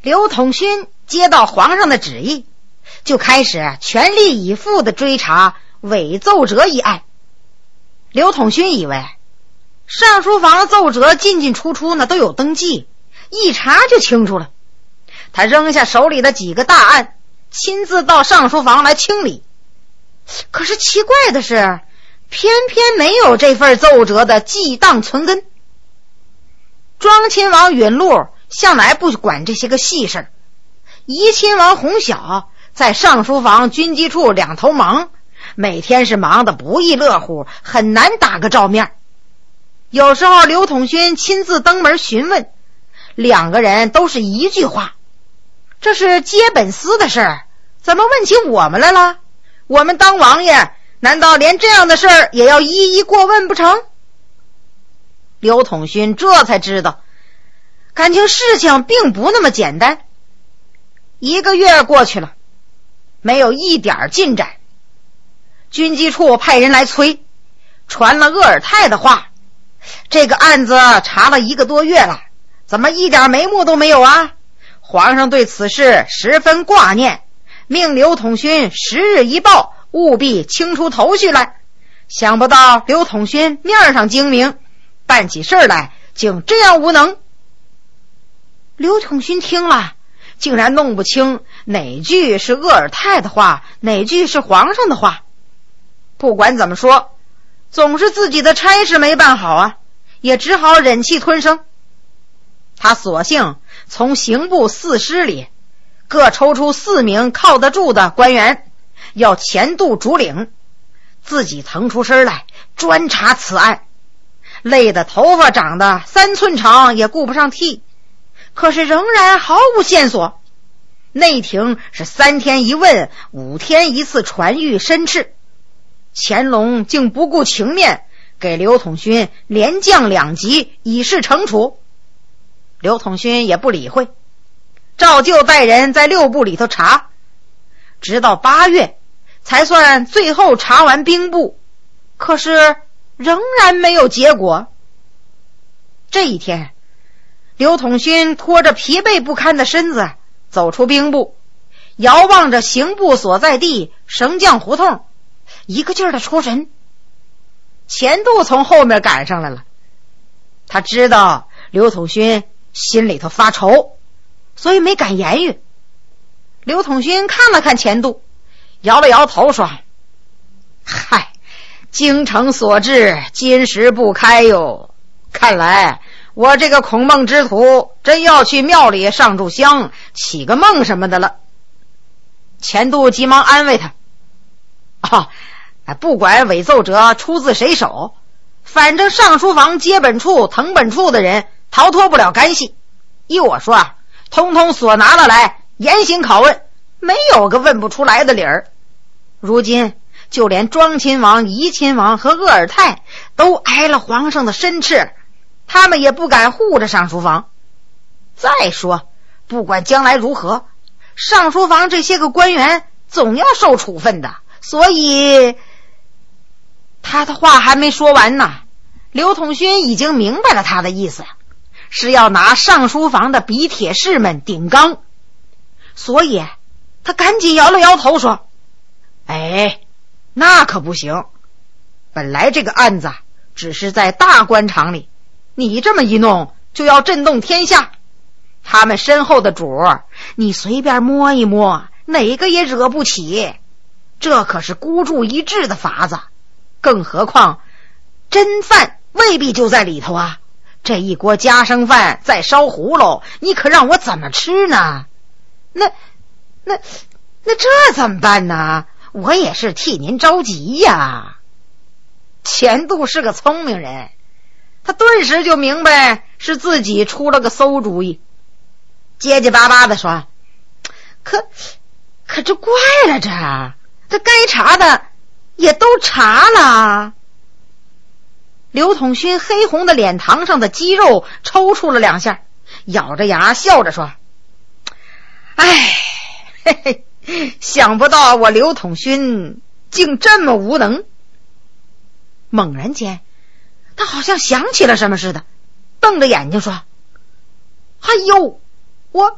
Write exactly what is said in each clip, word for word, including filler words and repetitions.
刘统勋接到皇上的旨意，就开始全力以赴地追查伪奏折一案。刘统勋以为上书房的奏折进进出出呢都有登记，一查就清楚了。他扔下手里的几个大案，亲自到上书房来清理。可是奇怪的是，偏偏没有这份奏折的记档存根。庄亲王允禄向来不管这些个细事，怡亲王洪晓在上书房军机处两头忙，每天是忙得不亦乐乎，很难打个照面。有时候刘统勋亲自登门询问，两个人都是一句话：这是接本司的事儿，怎么问起我们来了？我们当王爷难道连这样的事儿也要一一过问不成？刘统勋这才知道，感情事情并不那么简单。一个月过去了，没有一点进展。军机处派人来催，传了鄂尔泰的话，这个案子查了一个多月了，怎么一点眉目都没有啊？皇上对此事十分挂念，命刘统勋十日一报，务必清出头绪来。想不到刘统勋面上精明，办起事来竟这样无能。刘统勋听了，竟然弄不清哪句是鄂尔泰的话，哪句是皇上的话。不管怎么说，总是自己的差事没办好啊，也只好忍气吞声。他索性从刑部四师里各抽出四名靠得住的官员，要前度主领，自己腾出身来专查此案，累得头发长得三寸长也顾不上剃，可是仍然毫无线索。内廷是三天一问，五天一次传谕申斥，乾隆竟不顾情面，给刘统勋连降两级，以示惩处。刘统勋也不理会，照旧带人在六部里头查，直到八月才算最后查完兵部，可是仍然没有结果。这一天，刘统勋拖着疲惫不堪的身子走出兵部，遥望着刑部所在地绳匠胡同，一个劲儿的出神。钱度从后面赶上来了，他知道刘统勋心里头发愁，所以没敢言语。刘统勋看了看钱度，摇了摇头说：嗨，京城所至，今时不开哟。看来我这个孔孟之徒真要去庙里上炷香，起个梦什么的了。钱度急忙安慰他：啊，不管伪奏折出自谁手，反正上书房接本处誊本处的人逃脱不了干系。依我说啊，通通所拿了来严刑拷问，没有个问不出来的理儿。如今就连庄亲王、怡亲王和鄂尔泰都挨了皇上的申斥，他们也不敢护着上书房。再说不管将来如何，上书房这些个官员总要受处分的，所以他的话还没说完呢，刘统勋已经明白了他的意思，是要拿上书房的笔铁士们顶缸。所以他赶紧摇了摇头说：哎，那可不行，本来这个案子只是在大官场里，你这么一弄就要震动天下，他们身后的主你随便摸一摸，哪个也惹不起，这可是孤注一掷的法子。更何况真饭未必就在里头啊，这一锅家生饭再烧葫芦，你可让我怎么吃呢？那那那这怎么办呢？我也是替您着急呀。钱度是个聪明人，他顿时就明白是自己出了个馊主意，结结巴巴的说：可可这怪了，这这该查的也都查了。刘统勋黑红的脸膛上的肌肉抽搐了两下，咬着牙笑着说：哎，嘿嘿，想不到我刘统勋竟这么无能。猛然间他好像想起了什么似的，瞪着眼睛说：哎呦，我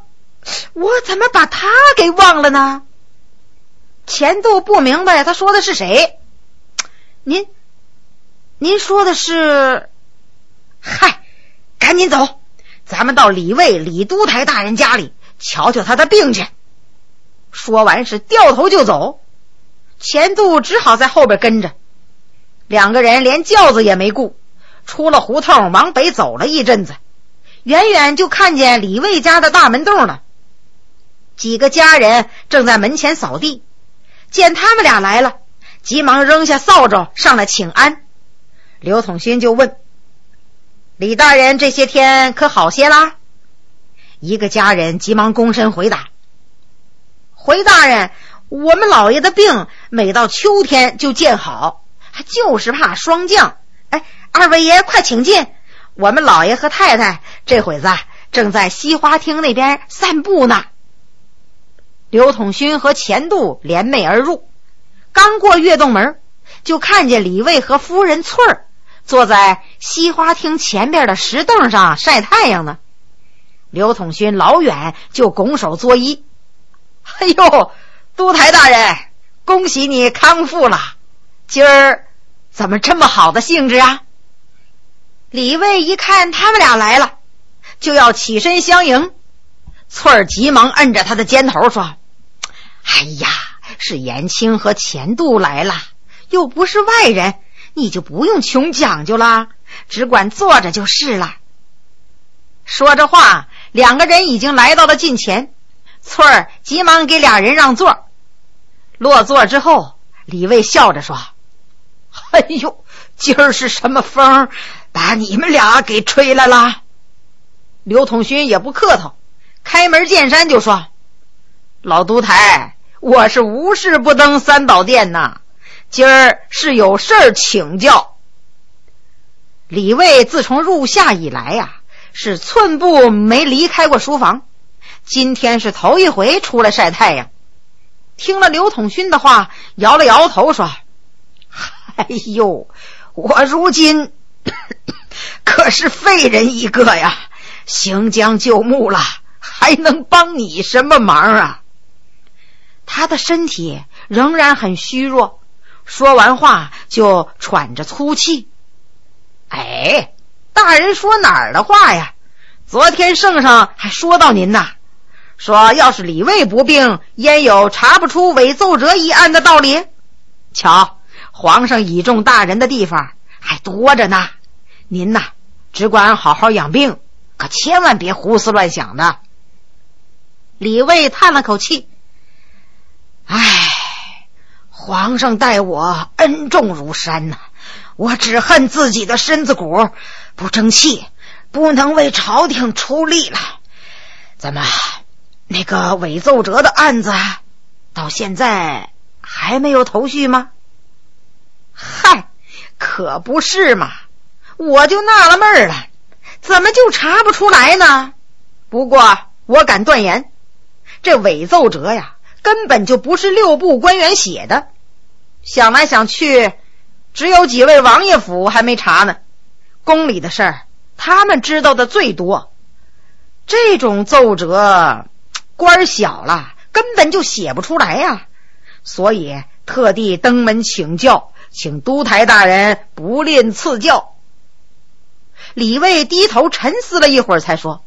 我怎么把他给忘了呢？钱度不明白他说的是谁。您您说的是，嗨，赶紧走，咱们到李卫李都台大人家里瞧瞧他的病去。说完是掉头就走，钱度只好在后边跟着。两个人连轿子也没顾，出了胡同往北走了一阵子，远远就看见李卫家的大门洞了。几个家人正在门前扫地，见他们俩来了，急忙扔下扫帚上来请安。刘统勋就问：李大人这些天可好些啦？一个家人急忙躬身回答：回大人，我们老爷的病每到秋天就见好，就是怕霜降。哎，二位爷快请进，我们老爷和太太这会子正在西花厅那边散步呢。刘统勋和钱度联袂而入，刚过月洞门，就看见李卫和夫人翠儿坐在西花厅前边的石凳上晒太阳呢。刘统勋老远就拱手作揖：哎呦，都台大人，恭喜你康复了，今儿怎么这么好的兴致啊？李卫一看他们俩来了，就要起身相迎。翠儿急忙摁着他的肩头说：哎呀，是延青和钱度来了，又不是外人，你就不用穷讲究啦，只管坐着就是了。说着话，两个人已经来到了近前，翠儿急忙给俩人让座。落座之后，李卫笑着说：哎呦，今儿是什么风把你们俩给吹来了？刘统勋也不客套，开门见山就说：老都台，我是无事不登三宝殿呐，今儿是有事儿请教。李卫自从入夏以来呀、啊，是寸步没离开过书房，今天是头一回出来晒太阳。听了刘统勋的话，摇了摇头说：哎呦，我如今可是废人一个呀，行将就木了，还能帮你什么忙啊？他的身体仍然很虚弱，说完话就喘着粗气。哎，大人说哪儿的话呀？昨天圣上还说到您呐，说要是李卫不病，焉有查不出伪奏折一案的道理？瞧，皇上倚重大人的地方还多着呢，您呐，只管好好养病，可千万别胡思乱想的。李卫叹了口气：唉，皇上待我恩重如山呐、啊，我只恨自己的身子骨不争气，不能为朝廷出力了。怎么，那个伪奏折的案子到现在还没有头绪吗？嗨，可不是嘛，我就纳了闷了，怎么就查不出来呢？不过我敢断言，这伪奏折呀，根本就不是六部官员写的。想来想去，只有几位王爷府还没查呢，宫里的事儿他们知道的最多。这种奏折官小了，根本就写不出来呀，所以特地登门请教，请都台大人不吝赐教。李卫低头沉思了一会儿才说：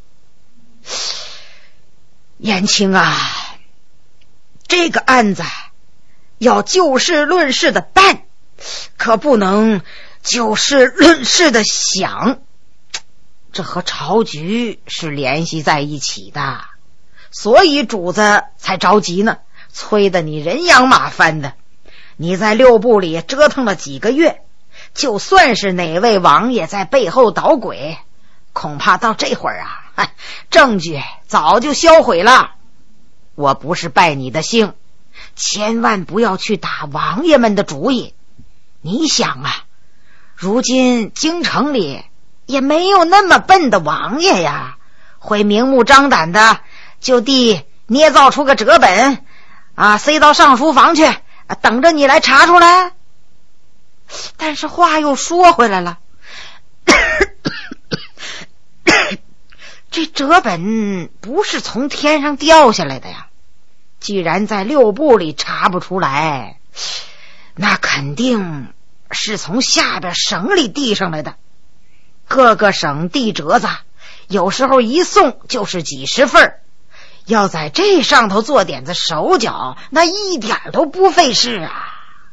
延青啊，这个案子要就事论事的办，可不能就事论事的想，这和朝局是联系在一起的，所以主子才着急呢，催得你人仰马翻的。你在六部里折腾了几个月，就算是哪位王爷在背后捣鬼，恐怕到这会儿啊，证据早就销毁了。我不是拜你的兴，千万不要去打王爷们的主意。你想啊，如今京城里也没有那么笨的王爷呀，会明目张胆的就地捏造出个折本啊，塞到上书房去，等着你来查出来。但是话又说回来了， 这折本不是从天上掉下来的呀，既然在六部里查不出来，那肯定是从下边省里递上来的。各个省递折子，有时候一送就是几十份，要在这上头做点子手脚，那一点都不费事啊。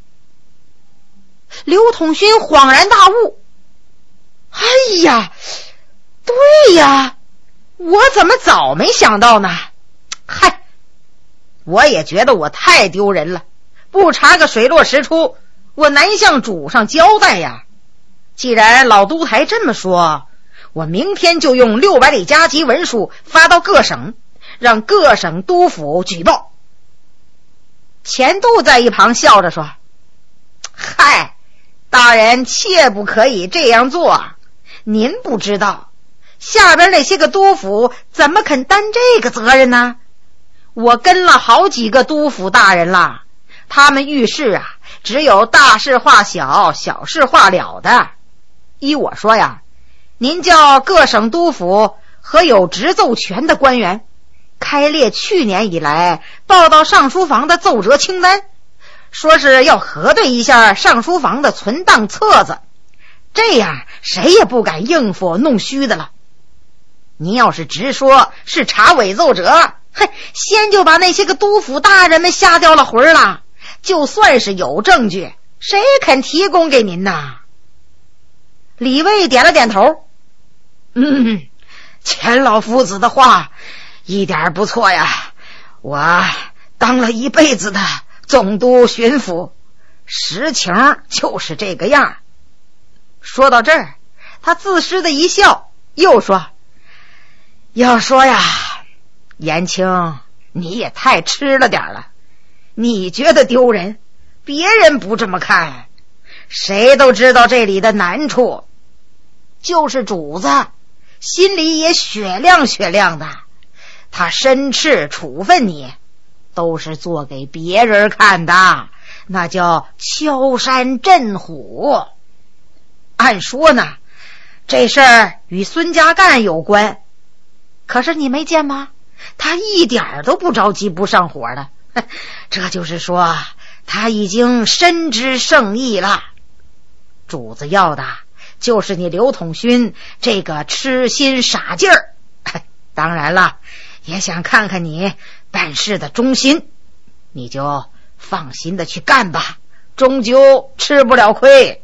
刘统勋恍然大悟，哎呀，对呀，我怎么早没想到呢？嗨，我也觉得我太丢人了，不查个水落石出，我难向主上交代呀。既然老督台这么说，我明天就用六百里加急文书发到各省，让各省督府举报。钱度在一旁笑着说，嗨，大人切不可以这样做，您不知道下边那些个督府怎么肯担这个责任呢？我跟了好几个督府大人了，他们遇事啊，只有大事化小，小事化了的。依我说呀，您叫各省督府和有执奏权的官员开列去年以来报到上书房的奏折清单，说是要核对一下上书房的存档册子，这样谁也不敢应付弄虚的了。您要是直说是查伪奏折，嘿，先就把那些个督府大人们吓掉了魂了，就算是有证据，谁肯提供给您呐？李卫点了点头，嗯，钱老夫子的话一点不错呀，我当了一辈子的总督巡抚，实情就是这个样。说到这儿，他自私的一笑，又说，要说呀，延青你也太吃了点了，你觉得丢人，别人不这么看，谁都知道这里的难处，就是主子心里也雪亮雪亮的，他申斥处分你都是做给别人看的，那叫敲山震虎。按说呢，这事儿与孙家干有关，可是你没见吗？他一点都不着急不上火的，这就是说他已经深知圣意了。主子要的就是你刘统勋这个痴心傻劲儿，当然了，也想看看你办事的忠心，你就放心的去干吧，终究吃不了亏。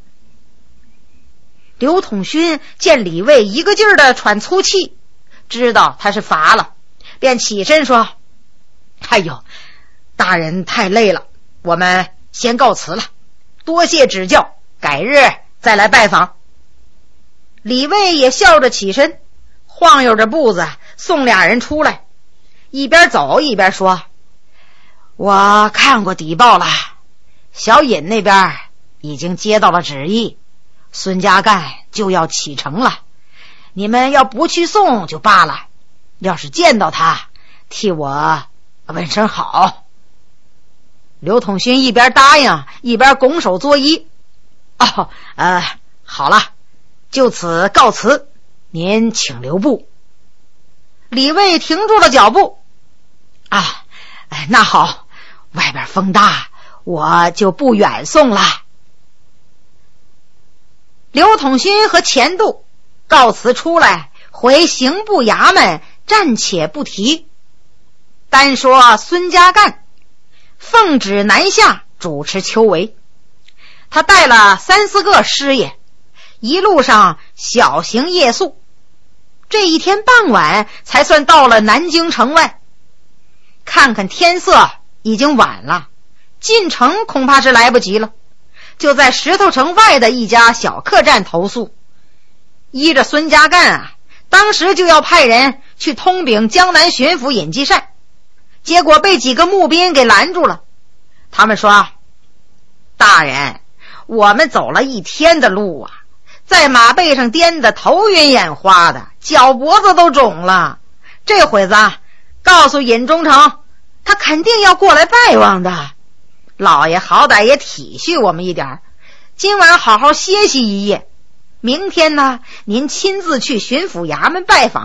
刘统勋见李卫一个劲儿的喘粗气，知道他是乏了，便起身说，哎呦，大人太累了，我们先告辞了，多谢指教，改日再来拜访。李卫也笑着起身，晃悠着步子送俩人出来，一边走一边说，我看过底报了，小尹那边已经接到了旨意，孙家干就要启程了，你们要不去送就罢了，要是见到他，替我问声好。刘统勋一边答应一边拱手作揖，哦，呃，好了，就此告辞，您请留步。李卫停住了脚步，啊，那好，外边风大，我就不远送了。刘统勋和钱度告辞出来，回刑部衙门暂且不提，单说孙家干奉旨南下主持秋闱，他带了三四个师爷，一路上小行夜宿，这一天傍晚才算到了南京城外。看看天色已经晚了，进城恐怕是来不及了，就在石头城外的一家小客栈投宿。依着孙家干啊，当时就要派人去通禀江南巡抚尹继善，结果被几个募兵给拦住了。他们说，大人，我们走了一天的路啊，在马背上颠得头晕眼花的，脚脖子都肿了，这会子告诉尹中丞，他肯定要过来拜望的，老爷好歹也体恤我们一点，今晚好好歇息一夜，明天呢，您亲自去巡抚衙门拜访，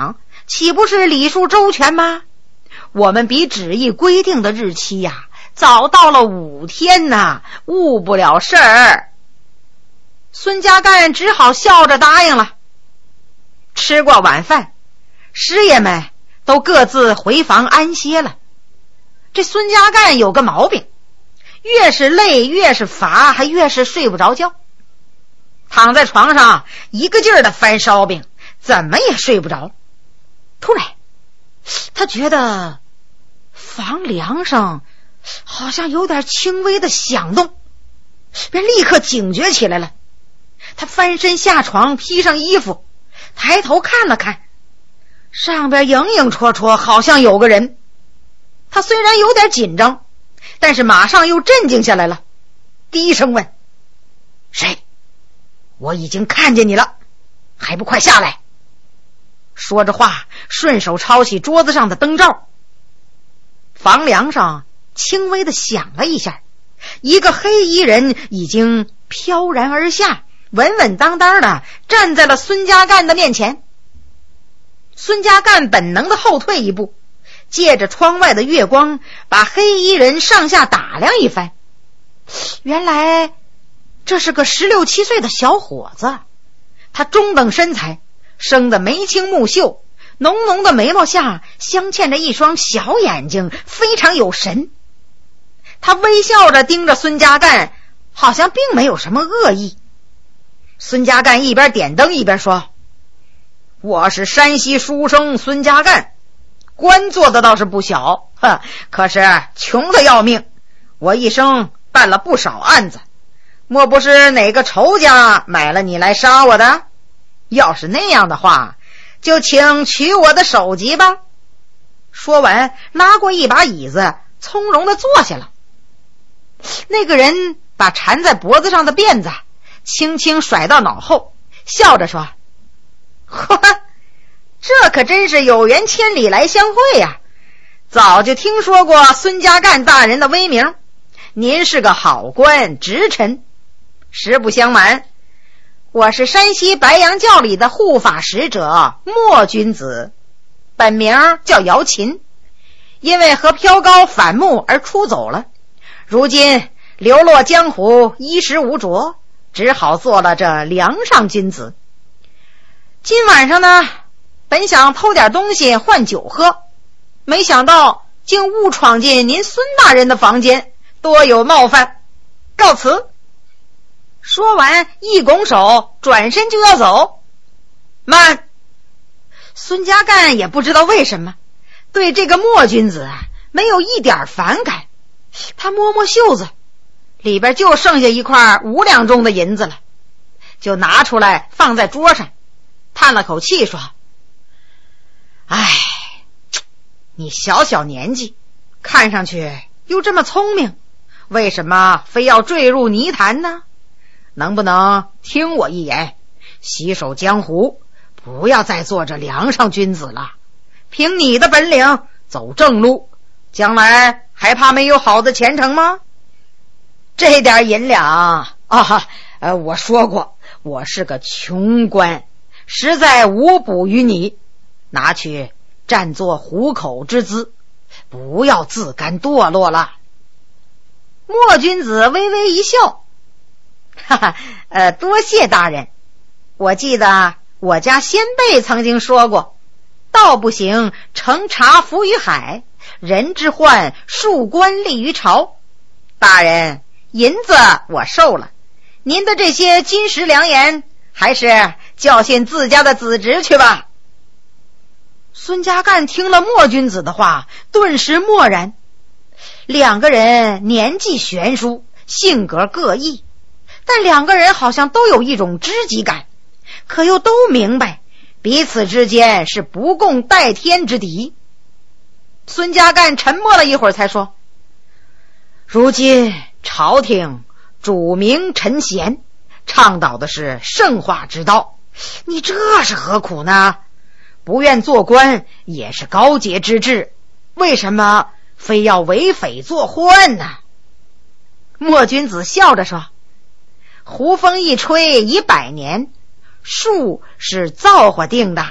岂不是礼数周全吗？我们比旨意规定的日期呀、啊，早到了五天呐，误不了事儿。孙家干只好笑着答应了。吃过晚饭，师爷们都各自回房安歇了。这孙家干有个毛病，越是累越是乏，还越是睡不着觉。躺在床上一个劲儿的翻烧饼，怎么也睡不着。突然他觉得房梁上好像有点轻微的响动，便立刻警觉起来了。他翻身下床，披上衣服，抬头看了看，上边影影绰绰，好像有个人。他虽然有点紧张，但是马上又镇静下来了，低声问：谁？我已经看见你了，还不快下来？说着话，顺手抄起桌子上的灯罩。房梁上轻微的响了一下，一个黑衣人已经飘然而下，稳稳当当的站在了孙家干的面前。孙家干本能的后退一步，借着窗外的月光把黑衣人上下打量一番。原来这是个十六七岁的小伙子，他中等身材，生得眉清目秀，浓浓的眉毛下镶嵌着一双小眼睛，非常有神。他微笑着盯着孙家干，好像并没有什么恶意。孙家干一边点灯一边说：我是山西书生孙家干，官做的倒是不小，呵，可是穷的要命。我一生办了不少案子，莫不是哪个仇家买了你来杀我的？要是那样的话，就请取我的首级吧。说完，拉过一把椅子，从容地坐下了。那个人把缠在脖子上的辫子轻轻甩到脑后，笑着说：呵，这可真是有缘千里来相会呀、啊！早就听说过孙家干大人的威名，您是个好官直臣。实不相瞒，我是山西白羊教里的护法使者莫君子，本名叫姚琴，因为和飘高反目而出走了，如今流落江湖，衣食无着，只好做了这梁上君子。今晚上呢，本想偷点东西换酒喝，没想到竟误闯进您孙大人的房间，多有冒犯，告辞。说完一拱手，转身就要走。慢！孙家干也不知道为什么对这个莫君子啊没有一点反感。他摸摸袖子，里边就剩下一块五两重的银子了，就拿出来放在桌上，叹了口气说：唉，你小小年纪，看上去又这么聪明，为什么非要坠入泥潭呢？能不能听我一言，洗手江湖，不要再做这梁上君子了，凭你的本领走正路，将来还怕没有好的前程吗？这点银两啊，呃，我说过我是个穷官，实在无补于你，拿去暂作糊口之资，不要自甘堕落了。莫君子微微一笑，哈哈，呃，多谢大人。我记得我家先辈曾经说过，道不行乘茶浮于海，人之患树官立于朝。大人，银子我受了，您的这些金石良言，还是教训自家的子侄去吧。孙家干听了莫君子的话，顿时默然。两个人年纪悬殊，性格各异，但两个人好像都有一种知己感，可又都明白彼此之间是不共戴天之敌。孙家干沉默了一会儿才说：如今朝廷主明臣贤，倡导的是圣化之道，你这是何苦呢？不愿做官也是高洁之志，为什么非要为匪作患呢？莫君子笑着说：胡风一吹一百年，树是造化定的，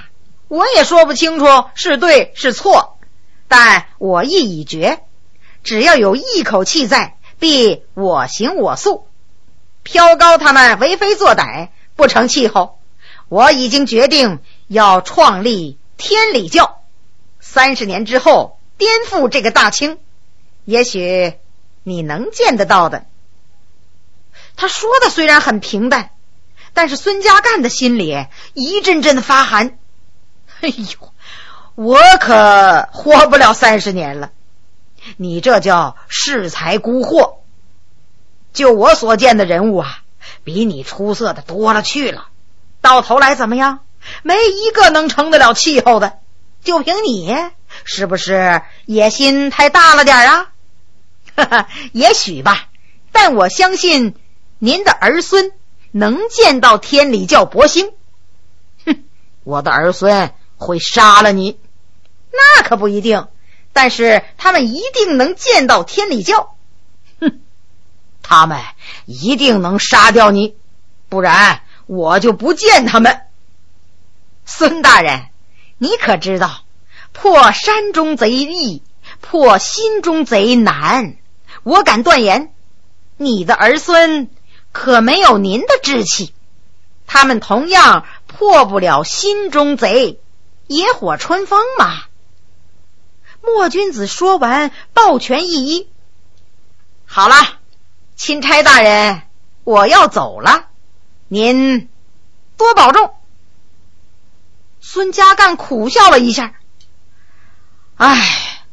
我也说不清楚是对是错，但我意已决，只要有一口气在，必我行我素。飘高他们为非作歹，不成气候。我已经决定要创立天理教，三十年之后颠覆这个大清，也许你能见得到的。他说的虽然很平淡，但是孙家干的心里一阵阵的发寒。哎呦，我可活不了三十年了，你这叫恃才孤惑。就我所见的人物啊，比你出色的多了去了，到头来怎么样？没一个能成得了气候的。就凭你，是不是野心太大了点啊？哈哈，也许吧，但我相信您的儿孙能见到天理教博兴。哼，我的儿孙会杀了你，那可不一定，但是他们一定能见到天理教。哼，他们一定能杀掉你，不然我就不见他们。孙大人，你可知道破山中贼易，破心中贼难？我敢断言，你的儿孙可没有您的志气，他们同样破不了心中贼，野火春风嘛。莫君子说完，抱拳一揖：好了，钦差大人，我要走了，您多保重。孙家干苦笑了一下：唉，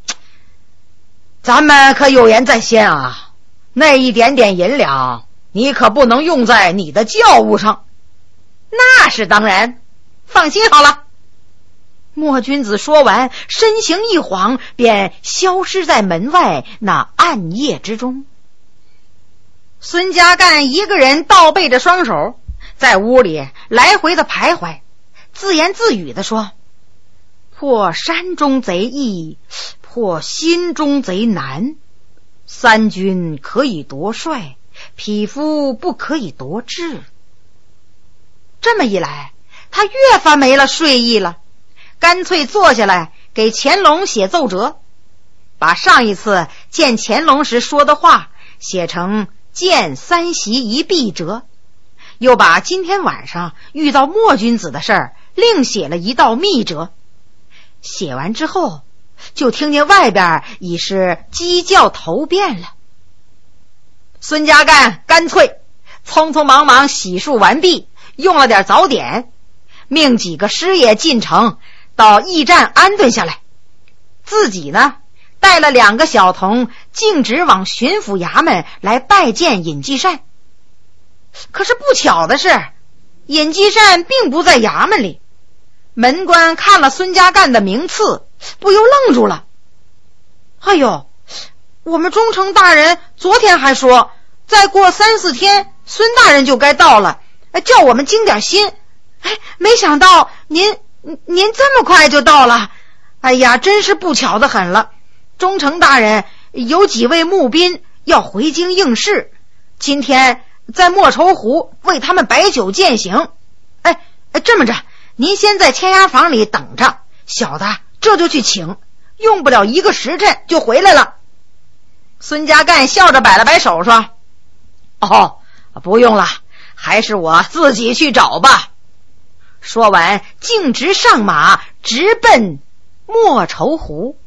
咱们可有言在先啊，那一点点银两你可不能用在你的教务上。那是当然，放心好了。莫君子说完，身形一晃，便消失在门外那暗夜之中。孙家干一个人倒背着双手，在屋里来回的徘徊，自言自语地说：破山中贼易，破心中贼难。三军可以夺帅，匹夫不可以夺志。这么一来，他越发没了睡意了，干脆坐下来给乾隆写奏折，把上一次见乾隆时说的话写成见三席一臂折，又把今天晚上遇到莫君子的事儿另写了一道密折。写完之后，就听见外边已是鸡叫头遍了。孙家干干脆匆匆忙忙洗漱完毕，用了点早点，命几个师爷进城到驿站安顿下来，自己呢带了两个小童径直往巡抚衙门来拜见尹继善。可是不巧的是，尹继善并不在衙门里。门官看了孙家干的名次，不由愣住了。哎呦，我们忠诚大人昨天还说再过三四天孙大人就该到了，叫我们精点心。哎，没想到您您这么快就到了，哎呀，真是不巧的很了。忠诚大人有几位募兵要回京应试，今天在莫愁湖为他们摆酒饯行。哎哎，这么着，您先在签押房里等着，小的这就去请，用不了一个时辰就回来了。孙家干笑着摆了摆手说：哦，不用了，还是我自己去找吧。说完径直上马，直奔莫愁湖。